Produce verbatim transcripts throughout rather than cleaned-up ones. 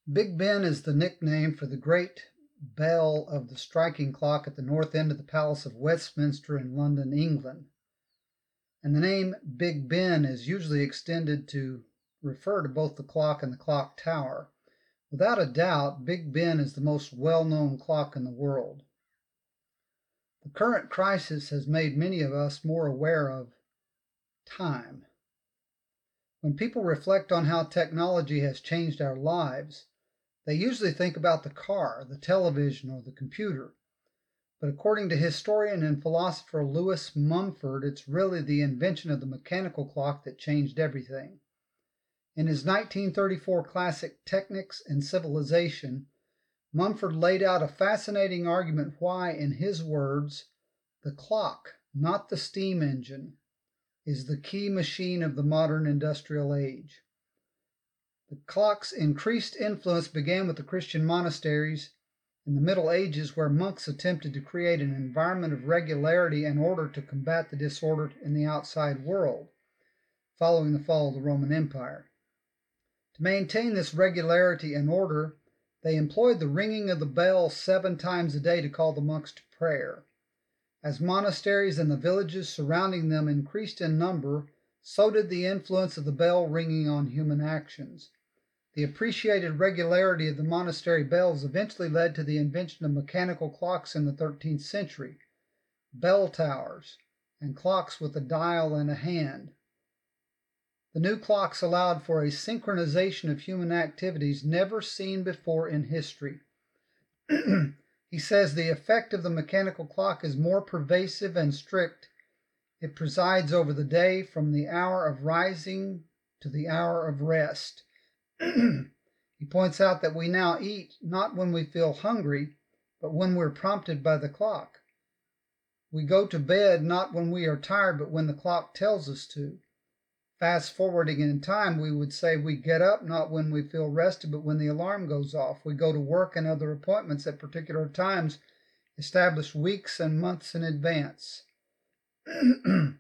Big Ben is the nickname for the great bell of the striking clock at the north end of the Palace of Westminster in London, England. And the name Big Ben is usually extended to refer to both the clock and the clock tower. Without a doubt, Big Ben is the most well-known clock in the world. The current crisis has made many of us more aware of time. When people reflect on how technology has changed our lives, they usually think about the car, the television, or the computer. But according to historian and philosopher Lewis Mumford, it's really the invention of the mechanical clock that changed everything. In his nineteen thirty-four classic Technics and Civilization, Mumford laid out a fascinating argument why, in his words, the clock, not the steam engine, is the key machine of the modern industrial age. The clock's increased influence began with the Christian monasteries in the Middle Ages, where monks attempted to create an environment of regularity in order to combat the disorder in the outside world, following the fall of the Roman Empire. To maintain this regularity and order, they employed the ringing of the bell seven times a day to call the monks to prayer. As monasteries and the villages surrounding them increased in number, so did the influence of the bell ringing on human actions. The appreciated regularity of the monastery bells eventually led to the invention of mechanical clocks in the thirteenth century, bell towers, and clocks with a dial and a hand. The new clocks allowed for a synchronization of human activities never seen before in history. He says the effect of the mechanical clock is more pervasive and strict. It presides over the day from the hour of rising to the hour of rest. He points out that we now eat not when we feel hungry, but when we're prompted by the clock. We go to bed not when we are tired, but when the clock tells us to. Fast forwarding in time, we would say we get up not when we feel rested, but when the alarm goes off. We go to work and other appointments at particular times, established weeks and months in advance. The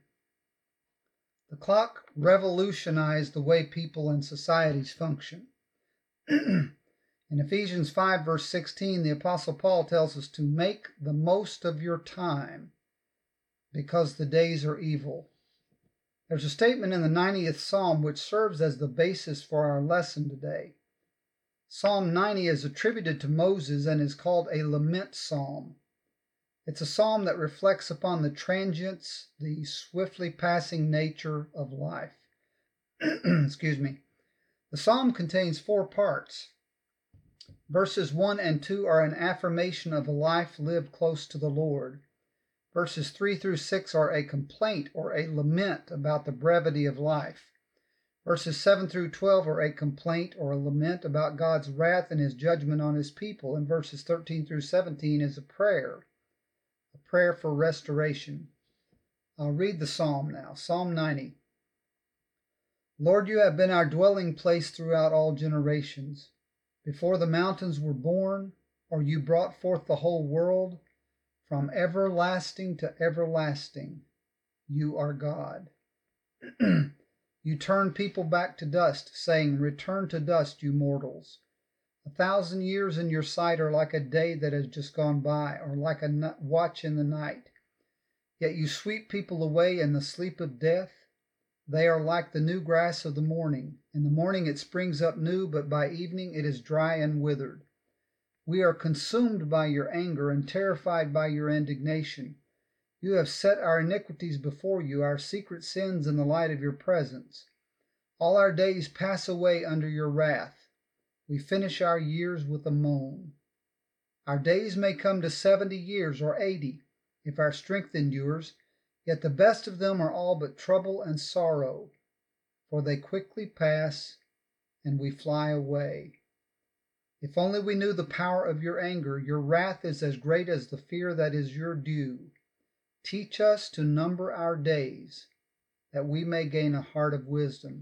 clock revolutionized the way people and societies function. In Ephesians five, verse sixteen, the Apostle Paul tells us to make the most of your time because the days are evil. There's a statement in the ninetieth Psalm which serves as the basis for our lesson today. Psalm ninety is attributed to Moses and is called a lament psalm. It's a psalm that reflects upon the transience, the swiftly passing nature of life. Excuse me. The psalm contains four parts. Verses one and two are an affirmation of a life lived close to the Lord. Verses three through six are a complaint or a lament about the brevity of life. Verses seven through twelve are a complaint or a lament about God's wrath and his judgment on his people. And verses thirteen through seventeen is a prayer, a prayer for restoration. I'll read the psalm now. Psalm ninety. Lord, you have been our dwelling place throughout all generations. Before the mountains were born, or you brought forth the whole world, from everlasting to everlasting, you are God. You turn people back to dust, saying, return to dust, you mortals. A thousand years in your sight are like a day that has just gone by, or like a watch in the night. Yet you sweep people away in the sleep of death. They are like the new grass of the morning. In the morning it springs up new, but by evening it is dry and withered. We are consumed by your anger and terrified by your indignation. You have set our iniquities before you, our secret sins in the light of your presence. All our days pass away under your wrath. We finish our years with a moan. Our days may come to seventy years or eighty, if our strength endures, yet the best of them are all but trouble and sorrow, for they quickly pass and we fly away. If only we knew the power of your anger. Your wrath is as great as the fear that is your due. Teach us to number our days, that we may gain a heart of wisdom.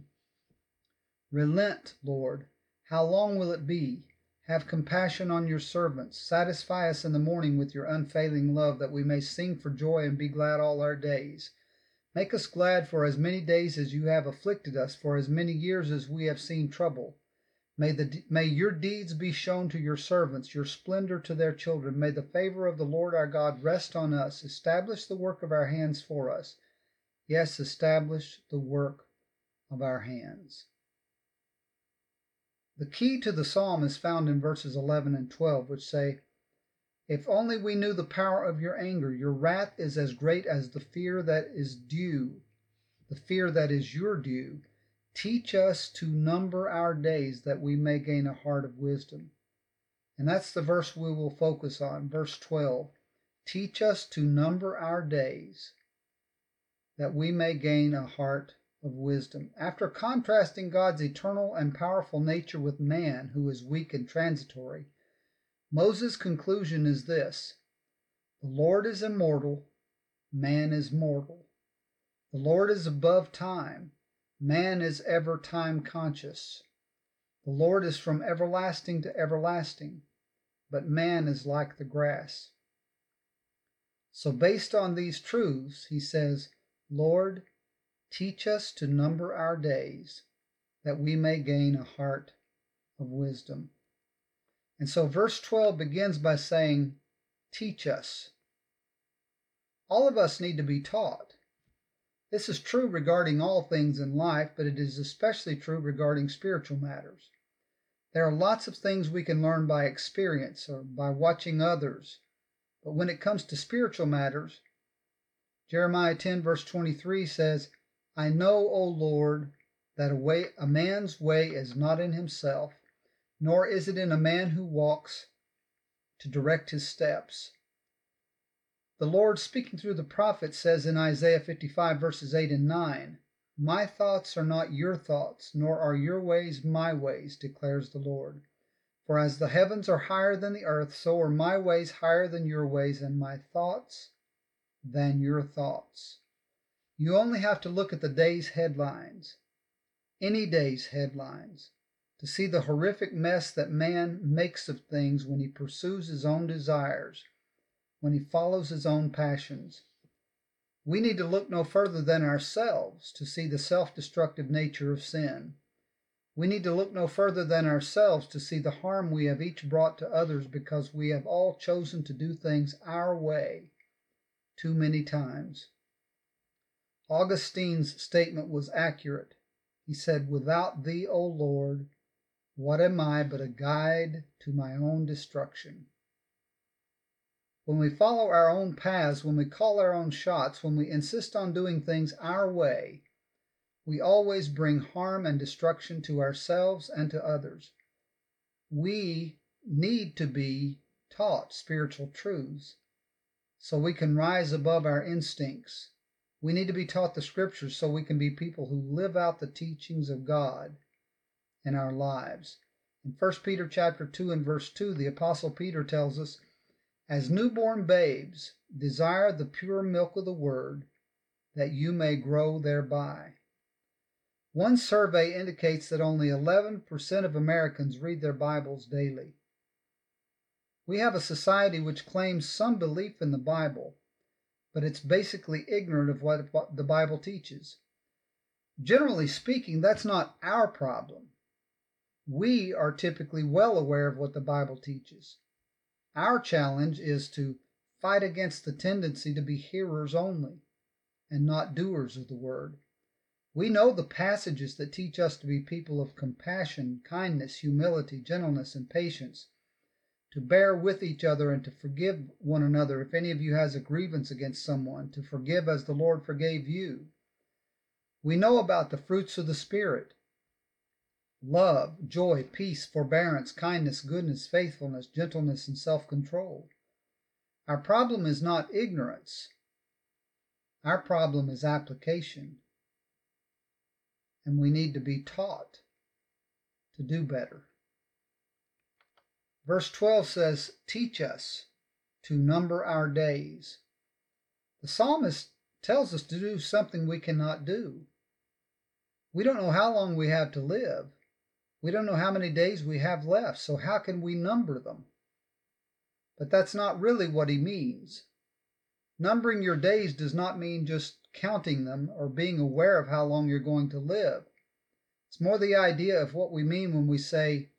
Relent, Lord. How long will it be? Have compassion on your servants. Satisfy us in the morning with your unfailing love, that we may sing for joy and be glad all our days. Make us glad for as many days as you have afflicted us, for as many years as we have seen trouble. May, the, may your deeds be shown to your servants, your splendor to their children. May the favor of the Lord our God rest on us. Establish the work of our hands for us. Yes, establish the work of our hands. The key to the psalm is found in verses eleven and twelve, which say, "If only we knew the power of your anger. Your wrath is as great as the fear that is due, the fear that is your due. Teach us to number our days that we may gain a heart of wisdom." And that's the verse we will focus on, verse twelve. Teach us to number our days that we may gain a heart of wisdom. After contrasting God's eternal and powerful nature with man, who is weak and transitory, Moses' conclusion is this: the Lord is immortal, man is mortal. The Lord is above time, man is ever time conscious. The Lord is from everlasting to everlasting, but man is like the grass. So based on these truths, he says, Lord, teach us to number our days, that we may gain a heart of wisdom. And so verse twelve begins by saying, teach us. All of us need to be taught. This is true regarding all things in life, but it is especially true regarding spiritual matters. There are lots of things we can learn by experience or by watching others, but when it comes to spiritual matters, Jeremiah ten verse twenty-three says, I know, O Lord, that a, way, a man's way is not in himself, nor is it in a man who walks to direct his steps. The Lord, speaking through the prophet, says in Isaiah fifty-five verses eight and nine, My thoughts are not your thoughts, nor are your ways my ways, declares the Lord. For as the heavens are higher than the earth, so are my ways higher than your ways, and my thoughts than your thoughts. You only have to look at the day's headlines, any day's headlines, to see the horrific mess that man makes of things when he pursues his own desires, when he follows his own passions. We need to look no further than ourselves to see the self-destructive nature of sin. We need to look no further than ourselves to see the harm we have each brought to others because we have all chosen to do things our way too many times. Augustine's statement was accurate. He said, Without thee, O Lord, what am I but a guide to my own destruction? When we follow our own paths, when we call our own shots, when we insist on doing things our way, we always bring harm and destruction to ourselves and to others. We need to be taught spiritual truths so we can rise above our instincts. We need to be taught the scriptures so we can be people who live out the teachings of God in our lives. In First Peter chapter two and verse two, the Apostle Peter tells us, As newborn babes, desire the pure milk of the word, that you may grow thereby. One survey indicates that only eleven percent of Americans read their Bibles daily. We have a society which claims some belief in the Bible, but it's basically ignorant of what the Bible teaches. Generally speaking, that's not our problem. We are typically well aware of what the Bible teaches. Our challenge is to fight against the tendency to be hearers only and not doers of the word. We know the passages that teach us to be people of compassion, kindness, humility, gentleness, and patience, to bear with each other and to forgive one another. If any of you has a grievance against someone, to forgive as the Lord forgave you. We know about the fruits of the Spirit: love, joy, peace, forbearance, kindness, goodness, faithfulness, gentleness, and self-control. Our problem is not ignorance. Our problem is application. And we need to be taught to do better. Verse twelve says, Teach us to number our days. The psalmist tells us to do something we cannot do. We don't know how long we have to live. We don't know how many days we have left, so how can we number them? But that's not really what he means. Numbering your days does not mean just counting them or being aware of how long you're going to live. It's more the idea of what we mean when we say,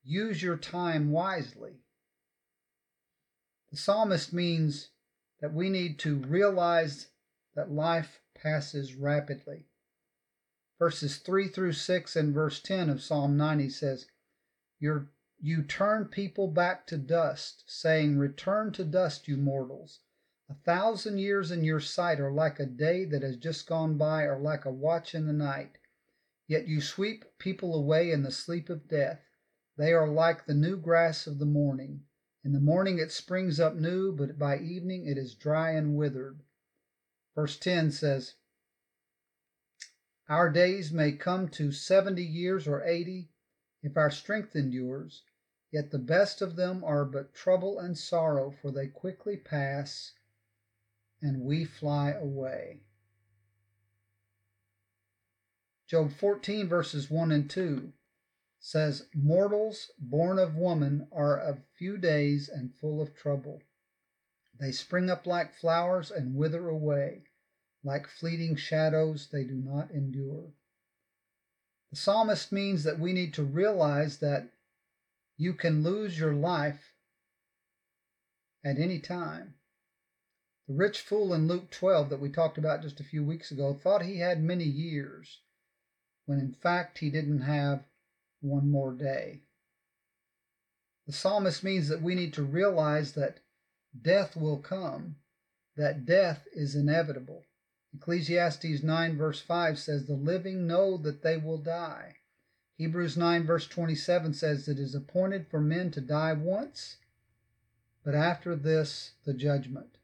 use your time wisely. The psalmist means that we need to realize that life passes rapidly. Verses three through six and verse ten of Psalm ninety says, You're, You turn people back to dust, saying, Return to dust, you mortals. A thousand years in your sight are like a day that has just gone by, or like a watch in the night. Yet you sweep people away in the sleep of death. They are like the new grass of the morning. In the morning it springs up new, but by evening it is dry and withered. Verse ten says, Our days may come to seventy years or eighty, if our strength endures. Yet the best of them are but trouble and sorrow, for they quickly pass, and we fly away. Job fourteen verses one and two says, Mortals born of woman are of few days and full of trouble. They spring up like flowers and wither away. Like fleeting shadows, they do not endure. The psalmist means that we need to realize that you can lose your life at any time. The rich fool in Luke twelve that we talked about just a few weeks ago thought he had many years, when in fact he didn't have one more day. The psalmist means that we need to realize that death will come, that death is inevitable. Ecclesiastes nine verse five says, The living know that they will die. Hebrews nine verse twenty-seven says, It is appointed for men to die once, but after this the judgment.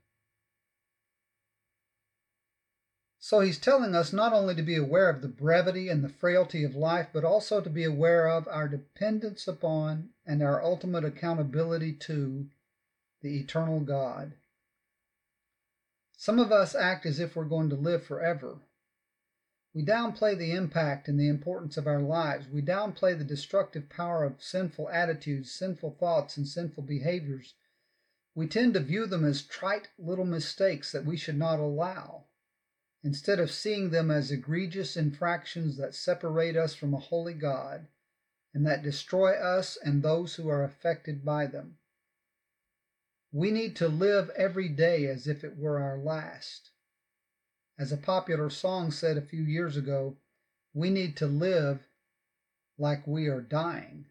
So he's telling us not only to be aware of the brevity and the frailty of life, but also to be aware of our dependence upon and our ultimate accountability to the eternal God. Some of us act as if we're going to live forever. We downplay the impact and the importance of our lives. We downplay the destructive power of sinful attitudes, sinful thoughts, and sinful behaviors. We tend to view them as trite little mistakes that we should not allow, instead of seeing them as egregious infractions that separate us from a holy God and that destroy us and those who are affected by them. We need to live every day as if it were our last. As a popular song said a few years ago, we need to live like we are dying.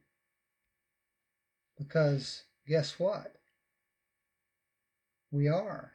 Because guess what? We are.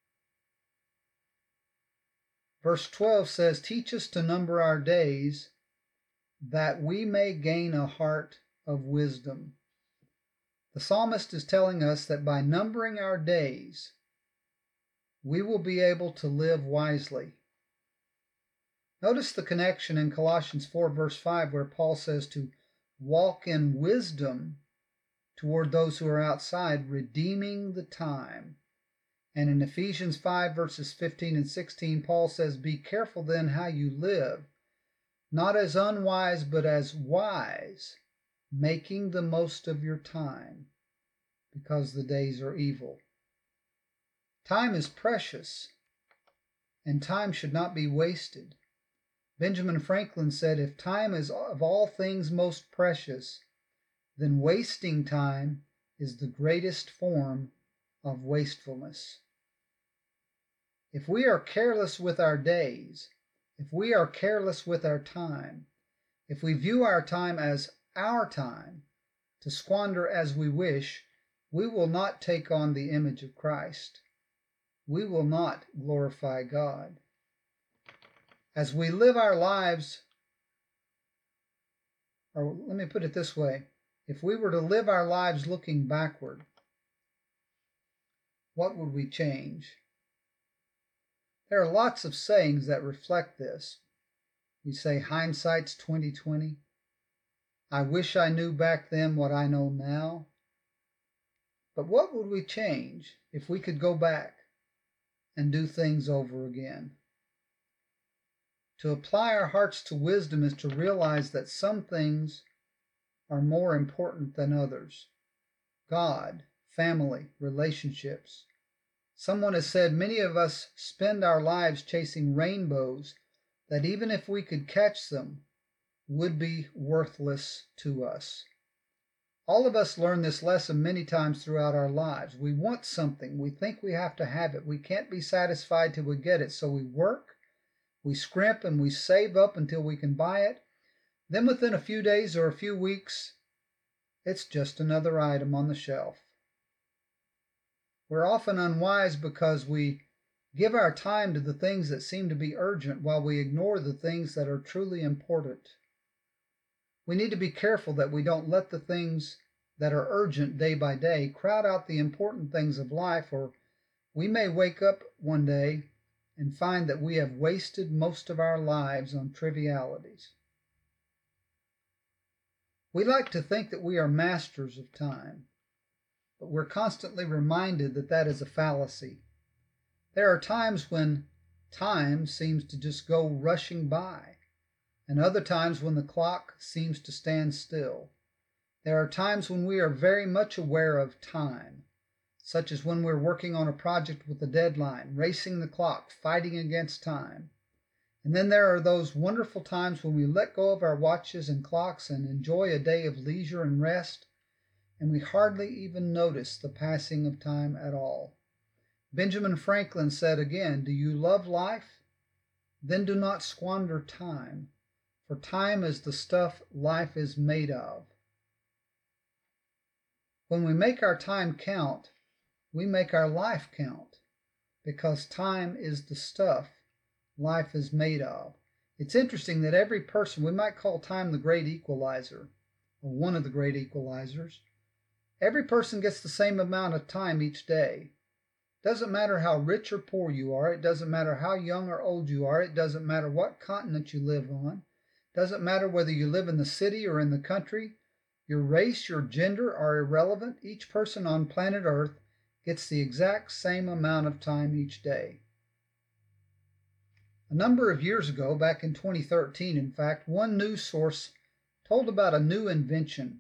Verse twelve says, Teach us to number our days, that we may gain a heart of wisdom. The psalmist is telling us that by numbering our days, we will be able to live wisely. Notice the connection in Colossians four verse five where Paul says to walk in wisdom toward those who are outside, redeeming the time. And in Ephesians five verses fifteen and sixteen, Paul says, Be careful then how you live, not as unwise but as wise, making the most of your time, because the days are evil. Time is precious, and time should not be wasted. Benjamin Franklin said, If time is of all things most precious, then wasting time is the greatest form of wastefulness. If we are careless with our days, if we are careless with our time, if we view our time as our time to squander as we wish, we will not take on the image of Christ. We will not glorify God. As we live our lives, or let me put it this way, if we were to live our lives looking backward, what would we change? There are lots of sayings that reflect this. We say hindsight's twenty twenty. I wish I knew back then what I know now. But what would we change if we could go back and do things over again? To apply our hearts to wisdom is to realize that some things are more important than others. God, family, relationships. Someone has said many of us spend our lives chasing rainbows that even if we could catch them, would be worthless to us. All of us learn this lesson many times throughout our lives. We want something. We think we have to have it. We can't be satisfied till we get it. So we work, we scrimp, and we save up until we can buy it. Then within a few days or a few weeks, it's just another item on the shelf. We're often unwise because we give our time to the things that seem to be urgent while we ignore the things that are truly important. We need to be careful that we don't let the things that are urgent day by day crowd out the important things of life, or we may wake up one day and find that we have wasted most of our lives on trivialities. We like to think that we are masters of time, but we're constantly reminded that that is a fallacy. There are times when time seems to just go rushing by, and other times when the clock seems to stand still. There are times when we are very much aware of time, such as when we're working on a project with a deadline, racing the clock, fighting against time. And then there are those wonderful times when we let go of our watches and clocks and enjoy a day of leisure and rest, and we hardly even notice the passing of time at all. Benjamin Franklin said again, "Do you love life? Then do not squander time, for time is the stuff life is made of." When we make our time count, we make our life count, because time is the stuff life is made of. It's interesting that every person, we might call time the great equalizer, or one of the great equalizers. Every person gets the same amount of time each day. Doesn't matter how rich or poor you are. It doesn't matter how young or old you are. It doesn't matter what continent you live on. Doesn't matter whether you live in the city or in the country. Your race, your gender are irrelevant. Each person on planet Earth gets the exact same amount of time each day. A number of years ago, back in twenty thirteen, in fact, one news source told about a new invention.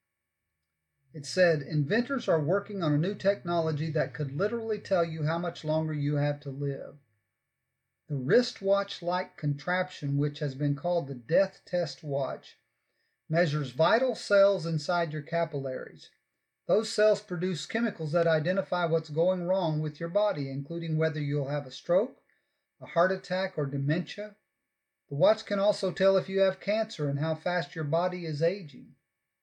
It said, inventors are working on a new technology that could literally tell you how much longer you have to live. The wristwatch-like contraption, which has been called the Death Test Watch, measures vital cells inside your capillaries. Those cells produce chemicals that identify what's going wrong with your body, including whether you'll have a stroke, a heart attack, or dementia. The watch can also tell if you have cancer and how fast your body is aging.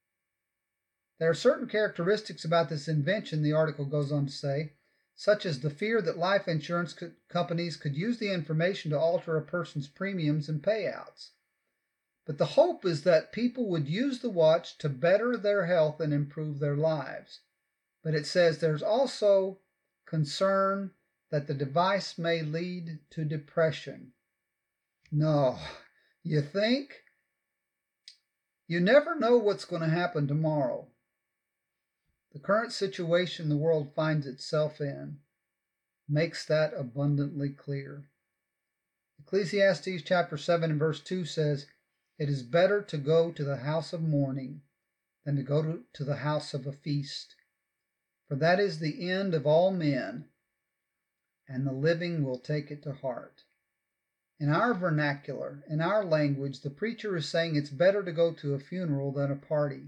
There are certain characteristics about this invention, the article goes on to say, such as the fear that life insurance co- companies could use the information to alter a person's premiums and payouts. But the hope is that people would use the watch to better their health and improve their lives. But it says there's also concern that the device may lead to depression. No, you think? You never know what's going to happen tomorrow. The current situation the world finds itself in makes that abundantly clear. Ecclesiastes chapter seven and verse two says, "It is better to go to the house of mourning than to go to, to the house of a feast. For that is the end of all men, and the living will take it to heart." In our vernacular, in our language, the preacher is saying it's better to go to a funeral than a party.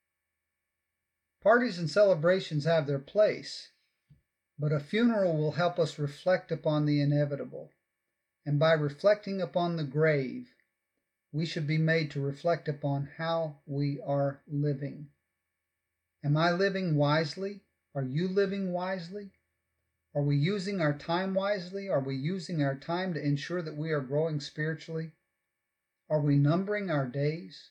Parties and celebrations have their place, but a funeral will help us reflect upon the inevitable. And by reflecting upon the grave, we should be made to reflect upon how we are living. Am I living wisely? Are you living wisely? Are we using our time wisely? Are we using our time to ensure that we are growing spiritually? Are we numbering our days?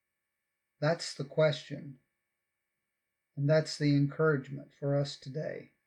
That's the question. And that's the encouragement for us today.